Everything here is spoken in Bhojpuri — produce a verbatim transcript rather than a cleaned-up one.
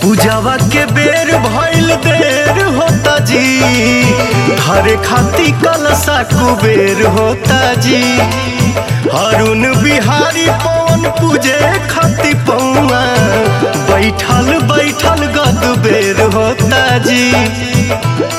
पूजावा के बेर भइल देर होता जी, हरे खाती कलसा कुबेर होता जी। अरुण बिहारी पवन पूजे खाती पौआ, बैठल बैठल गद बेर होता जी।